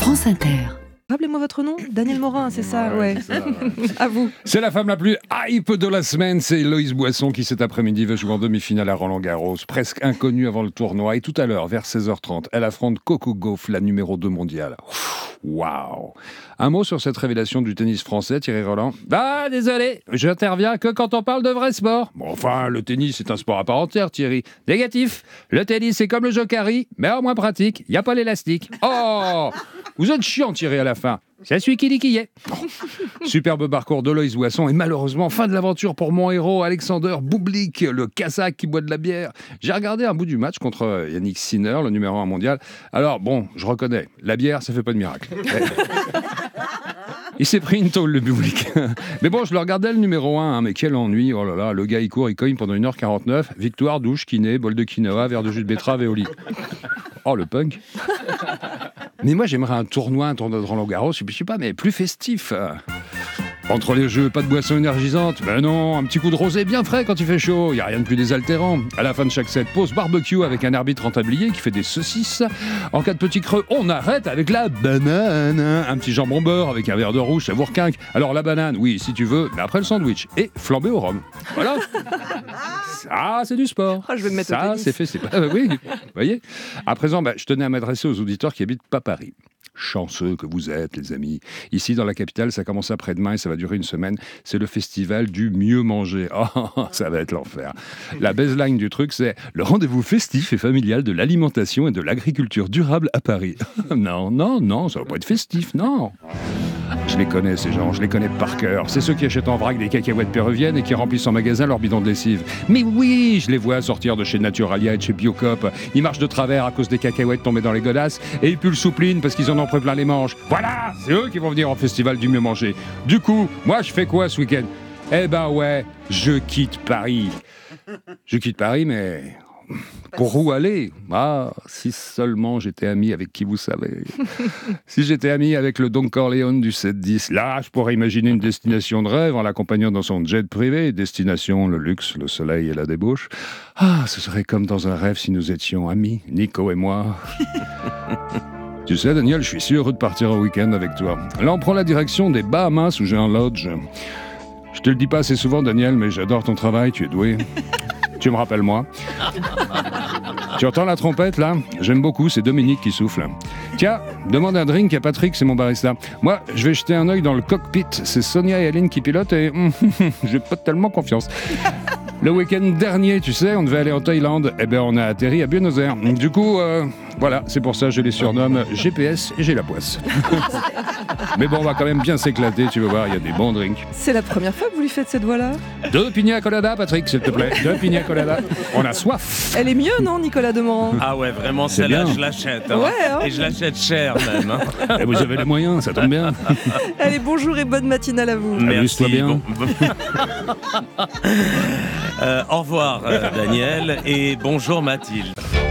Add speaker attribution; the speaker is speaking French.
Speaker 1: France Inter.
Speaker 2: Rappelez-moi votre nom, Daniel Morin, c'est ça, ouais.
Speaker 3: C'est ça.
Speaker 2: À vous.
Speaker 3: C'est la femme la plus hype de la semaine, c'est Loïs Boisson qui cet après-midi va jouer en demi-finale à Roland-Garros, presque inconnue avant le tournoi. Et tout à l'heure, vers 16h30, elle affronte Coco Gauff, la numéro 2 mondiale. Waouh! Un mot sur cette révélation du tennis français, Thierry Roland? Ah, désolé, j'interviens que quand on parle de vrai sport. Bon, enfin, le tennis est un sport à part entière, Thierry. Négatif. Le tennis, c'est comme le jokari, mais en moins pratique. Il n'y a pas l'élastique. Oh! Vous êtes chiant, Thierry, à la fin. C'est celui qui dit qui y est. Superbe parcours de Loïs Boisson et malheureusement, fin de l'aventure pour mon héros, Alexander Bublik, le Kazakh qui boit de la bière. J'ai regardé un bout du match contre Yannick Sinner, le numéro 1 mondial. Alors bon, je reconnais, la bière, ça fait pas de miracle. Il s'est pris une tôle, le Bublik. Mais bon, je le regardais, le numéro 1, hein, mais quel ennui. Oh là là, le gars, il court, il cogne pendant 1h49. Victoire, douche, kiné, bol de quinoa, verre de jus de betterave et au lit. Oh, le punk. Mais moi, j'aimerais un tournoi de Roland-Garros, je sais pas, mais plus festif. Entre les jeux, pas de boisson énergisante. Ben non, un petit coup de rosé bien frais quand il fait chaud. Y a rien de plus désaltérant. À la fin de chaque set, pause barbecue avec un arbitre en tablier qui fait des saucisses. En cas de petit creux, on arrête avec la banane. Un petit jambon beurre avec un verre de rouge, ça vous requinque. Alors la banane, oui, si tu veux, mais après le sandwich. Et flambé au rhum. Voilà. Ça, c'est du sport.
Speaker 2: Ah, je vais me mettre au
Speaker 3: ça,
Speaker 2: tennis.
Speaker 3: c'est fait, c'est pas... oui, vous voyez. À présent, je tenais à m'adresser aux auditeurs qui habitent pas Paris. Chanceux que vous êtes, les amis. Ici, dans la capitale, ça commence après-demain et ça va durer une semaine. C'est le festival du mieux manger. Oh, ça va être l'enfer. La baseline du truc, c'est le rendez-vous festif et familial de l'alimentation et de l'agriculture durable à Paris. Non, ça va pas être festif, non. Je les connais, ces gens, je les connais par cœur. C'est ceux qui achètent en vrac des cacahuètes péruviennes et qui remplissent en magasin leur bidon de lessive. Mais oui, je les vois sortir de chez Naturalia et de chez Biocop. Ils marchent de travers à cause des cacahuètes tombées dans les godasses et ils puent le soupline parce qu'ils en ont pris plein les manches. Voilà, c'est eux qui vont venir au festival du mieux manger. Du coup, moi, je fais quoi ce week-end? Eh ben ouais, je quitte Paris. Je quitte Paris, mais... pour où aller? Ah, si seulement j'étais ami avec qui vous savez. Si j'étais ami avec le Don Corleone du 7-10, là, je pourrais imaginer une destination de rêve en l'accompagnant dans son jet privé. Destination, le luxe, le soleil et la débauche. Ah, ce serait comme dans un rêve si nous étions amis, Nico et moi. Tu sais, Daniel, je suis si heureux de partir au week-end avec toi. Là, on prend la direction des Bahamas où j'ai un lodge. Je te le dis pas assez souvent, Daniel, mais j'adore ton travail, tu es doué. Tu me rappelles moi. Tu entends la trompette, là? J'aime beaucoup, c'est Dominique qui souffle. Tiens, demande un drink à Patrick, c'est mon barista. Moi, je vais jeter un œil dans le cockpit. C'est Sonia et Aline qui pilotent et j'ai pas tellement confiance. Le week-end dernier, tu sais, on devait aller en Thaïlande. Eh ben, on a atterri à Buenos Aires. Du coup, voilà, c'est pour ça que je les surnomme GPS et j'ai la poisse. Mais bon, on va quand même bien s'éclater, tu veux voir, il y a des bons drinks.
Speaker 2: C'est la première fois que vous lui faites cette voix-là?
Speaker 3: 2 pina colada, Patrick, s'il te plaît. 2 pina colada. On a soif.
Speaker 2: Elle est mieux, non, Nicolas Demorand?
Speaker 4: Ah ouais, vraiment,
Speaker 3: C'est
Speaker 4: celle-là,
Speaker 3: bien.
Speaker 4: je l'achète. Hein.
Speaker 2: Ouais, hein.
Speaker 4: Et je l'achète cher même. Hein.
Speaker 3: Et vous avez les moyens, ça tombe bien.
Speaker 2: Allez, bonjour et bonne matinale à vous.
Speaker 3: Amuse-toi bien.
Speaker 4: Bon. Au revoir, Daniel, et bonjour Mathilde.